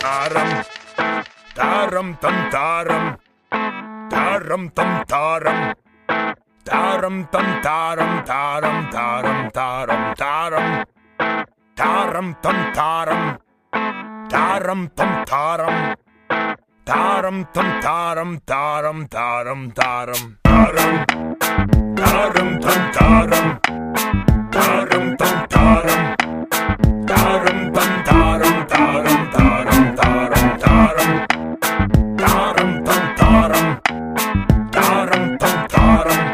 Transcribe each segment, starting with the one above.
тарам, тарам там тарам, тарам там тарам, тарам там тарам, тарам тарам тарам тарам, тарам там тарам, тарам там тарам, тарам там тарам, тарам тарам тарам, тарам, тарам там тарам, тарам там тарам, тарам там тарам, тарам тарам тарам тарам, тарам там тарам, тарам там тарам,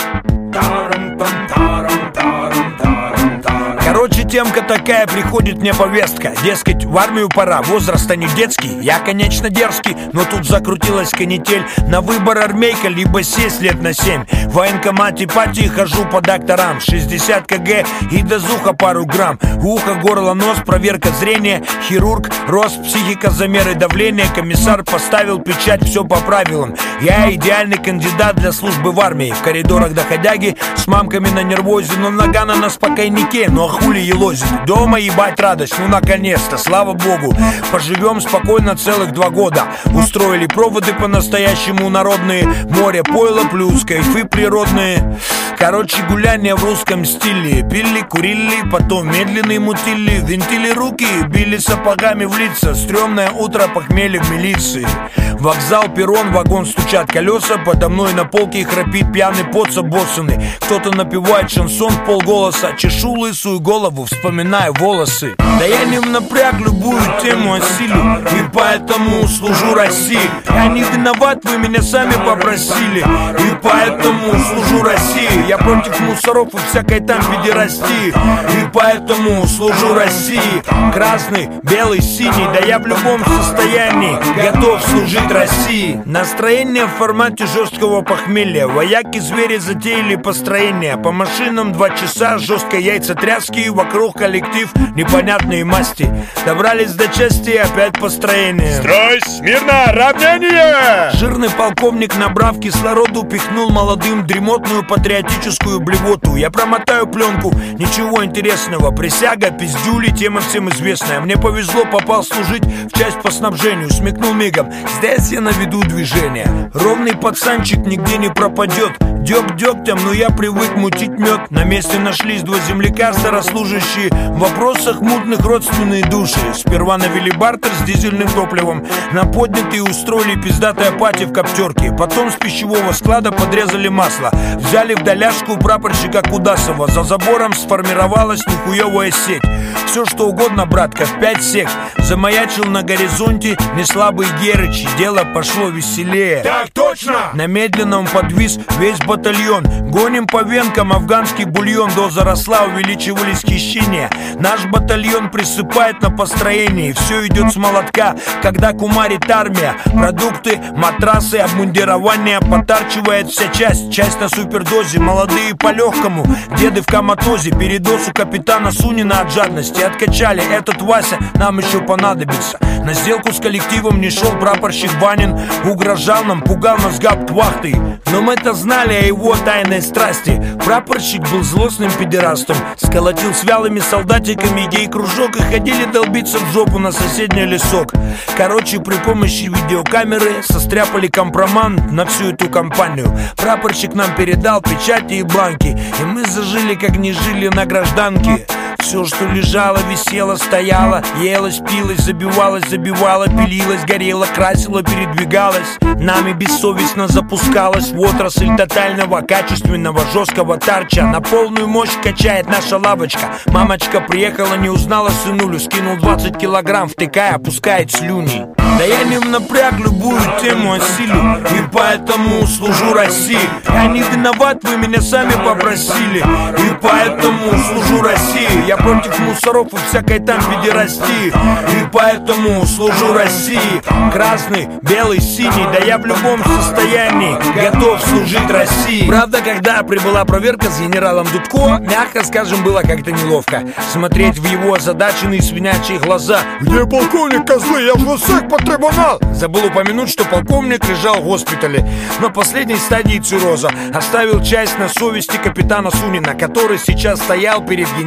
тарам там тарам, тарам тарам тарам. Короче, темка такая, приходит мне повестка. Дескать, в армию пора, возраст-то не детский. Я, конечно, дерзкий, но тут закрутилась канитель. На выбор армейка, либо сесть лет на 7. В военкомате пати хожу по докторам. 60 кг и дозуха пару грамм. Ухо, горло, нос, проверка зрения. Хирург, рост, психика, замеры давления. Комиссар поставил печать, все по правилам. Я идеальный кандидат для службы в армии. В коридорах доходяги с мамками на нервозе. Но Нагана на спокойнике, ну а хули елозит. Дома ебать радость, ну наконец-то, слава богу. Поживем спокойно целых 2 года. Устроили проводы по-настоящему народные. Море, пойло плюс кайфы природные. Короче, гуляние в русском стиле. Пили, курили, потом медленные мутили. Винтили руки, били сапогами в лица. Стрёмное утро, похмелье в милиции. Вокзал, перрон, вагон, стучат колеса. Подо мной на полке храпит пьяный поц обоссанный. Кто-то напевает шансон в полголоса. Чешу лысую голову, вспоминаю волосы. Да я не в напряг, любую тему осилю. И поэтому служу России. Я не виноват, вы меня сами попросили. И поэтому служу России. Я против мусоров и всякой там педерастии. И поэтому служу России. Красный, белый, синий. Да я в любом состоянии готов служить России. Настроение в формате жесткого похмелья. Вояки-звери затеяли построение. По машинам 2 часа, жесткой яйцетряски. Вокруг коллектив непонятные масти. Добрались до части, опять построение. Строй, смирно, равнение! Жирный полковник, набрав кислороду, пихнул молодым дремотную патриотическую блевоту. Я промотаю пленку, ничего интересного. Присяга, пиздюли, тема всем известная. Мне повезло, попал служить в часть по снабжению. Смекнул мигом, здесь я наведу движение. Ровный пацанчик нигде не пропадет. Дёг дёгтем, но я привык мутить мед. На месте нашлись 2 земляка, старослужащие. В вопросах мутных родственные души. Сперва навели бартер с дизельным топливом. На поднятые устроили пиздатые пати в коптерке. Потом с пищевого склада подрезали масло. Взяли в доляшку прапорщика Кудасова. За забором сформировалась нихуевая сеть. Все что угодно, братка, в 5 сек. Замаячил на горизонте неслабый Герыч. Дело пошло веселее. Так точно! На медленном подвис весь батальон. Гоним по венкам афганский бульон. Доза росла, увеличивались хищения. Наш батальон присыпает на построении. Все идет с молотка, когда кумарит армия. Продукты, матрасы, обмундирование. Потарчивает вся часть. Часть на супердозе, молодые по легкому. Деды в коматозе. Передоз у капитана Сунина от жадности. Откачали, этот Вася нам еще понадобится. На сделку с коллективом не шел прапорщик Банин. Угрожал нам, пугал нас гауптвахтой. Но мы-то знали о его тайной страсти. Прапорщик был злостным педерастом. Сколотил с вялыми солдатиками гей-кружок. И ходили долбиться в жопу на соседний лесок. Короче, при помощи видеокамеры состряпали компромат на всю эту компанию. Прапорщик нам передал печати и бланки. И мы зажили, как не жили на гражданке. Все, что лежало, висело, стояло, елось, пилось, забивалось, забивало, пилилось, горело, красило, передвигалось. Нами бессовестно запускалась в отрасль тотального, качественного, жесткого тарча. На полную мощь качает наша лавочка. Мамочка приехала, не узнала сынулю. Скинул 20 килограмм, втыкая, опускает слюни. Да я не в напряг, любую тему осилю. И поэтому служу России. Я не виноват, вы меня сами попросили. И поэтому служу России. Я против мусоров и всякой там педерастии. И поэтому служу России. Красный, белый, синий. Да я в любом состоянии готов служить России. Правда, когда прибыла проверка с генералом Дудко, мягко скажем, было как-то неловко смотреть в его озадаченные свинячьи глаза. Где полковник, козлы? Я в ГОСЭК по трибунал. Забыл упомянуть, что полковник лежал в госпитале на последней стадии цирроза. Оставил часть на совести капитана Сунина, который сейчас стоял перед генералом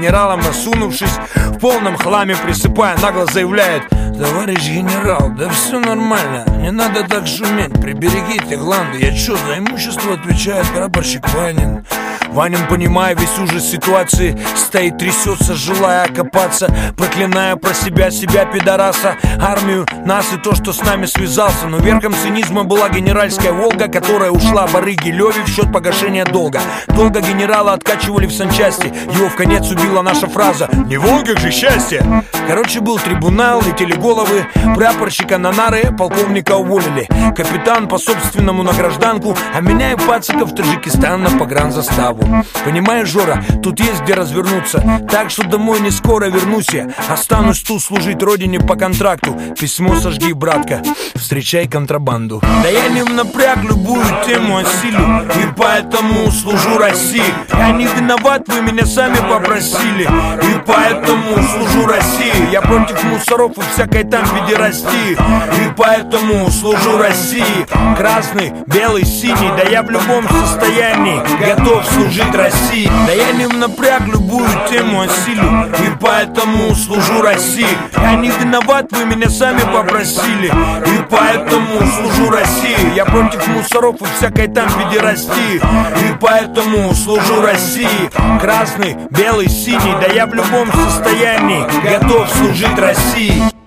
просунувшись, в полном хламе присыпая, нагло заявляет: товарищ генерал, да все нормально, не надо так шуметь, приберегите гланды. Я чё, за имущество отвечает прапорщик Ванин. Ванин, понимая весь ужас ситуации, стоит, трясется, желая окопаться, проклиная про себя пидораса, армию, нас и то, что с нами связался. Но верхом цинизма была генеральская Волга, которая ушла барыге Леве в счет погашения долга. Долго генерала откачивали в санчасти, его в конец убила наша фраза: «Не в Волгах же счастье!» Короче, был трибунал, летели головы, прапорщика на нары, полковника уволили, капитан по собственному на гражданку, а меня и пацака в Таджикистан на погранзаставу. Понимаешь, Жора, тут есть где развернуться, так что домой не скоро вернусь я. Останусь тут служить родине по контракту. Письмо сожги, братка, встречай контрабанду. Да я не в напряг, любую тему осилю, и поэтому служу России. Я не виноват, вы меня сами попросили, и поэтому служу России. Я против мусоров и всякой там педерастии, и поэтому служу России. Красный, белый, синий, да я в любом состоянии готов служить России. Да я не в напряг, любую тему осилю, и поэтому служу России. Я не виноват, вы меня сами попросили, и поэтому служу России. Я против мусоров и всякой там педерастии, и поэтому служу России. Красный, белый, синий, да я в любом состоянии готов служить России.